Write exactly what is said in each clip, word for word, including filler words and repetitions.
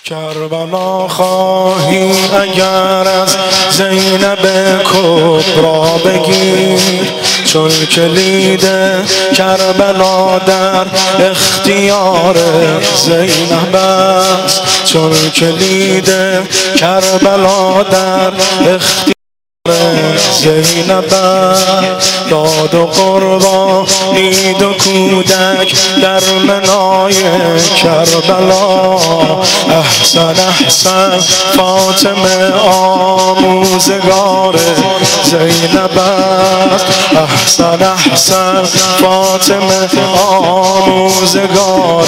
کربلا خواهی اگر از زینب کبرا بگیر، چون کلید کربلا در اختیار زینب است، چون کلید کربلا در اختیار زینب. داد و قربانید و کودک در منای کربلا، احسن احسن فاطمه آموزگار زینب است، احسن احسن فاطمه آموزگار.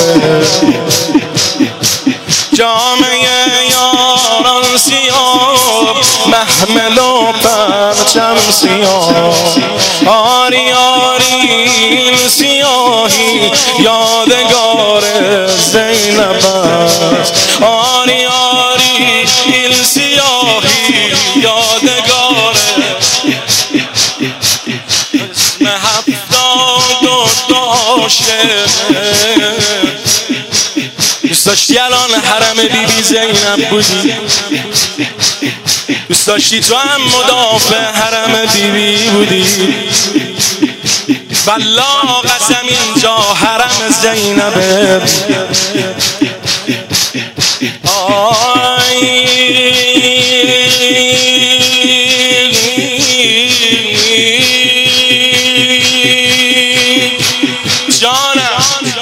جامعه یاران سیاه، محمل و پرچم سیاه، آری آری این سیاهی یادگار زینب است، آری آری این سیاهی یادگار. اسم هفتاد و داشته دوست داشتی الان حرم بی بی زینب بودی، دوست داشتی تو هم مدافع حرم بی بی بودی. والله قسم اینجا حرم زینبه. آی جانم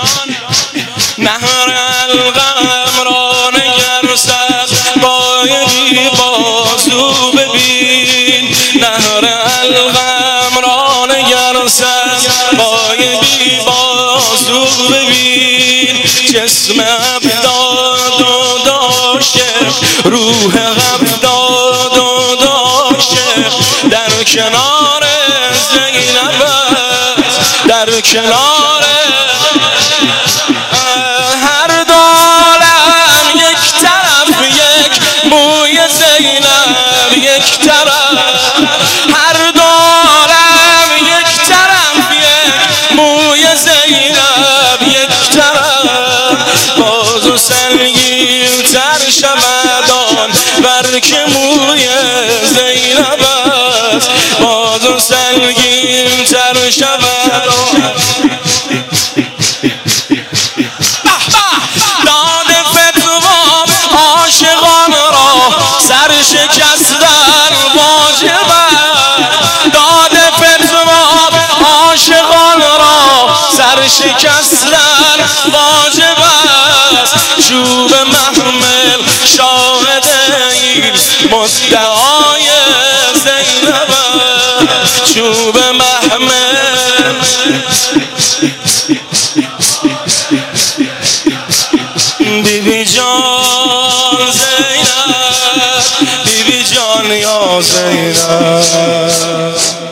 نهر الغم را نگر سخت بایدی بازو ببین، نهر الغم را نگر سخت بایدی بازو ببین. جسم ابداد و داشته، روح ابداد و داشته، در کنار زینب است، در کنار هر دالم یک طرف، یک موی زینب یک طرف، هر دالم یک طرف، یک موی زینب یک طرف. بازو سنگین تر شود آن برک موی زینب است، بازو سنگین تر شود آن. عاشقان را سر شکستن واجب است، داد فتوا عاشقان را سر شکستن واجب است. چوب محمل شاهد این مدعای زینب است، چوب محمل. بی بی جان زینب، بی بی جان یا زینب.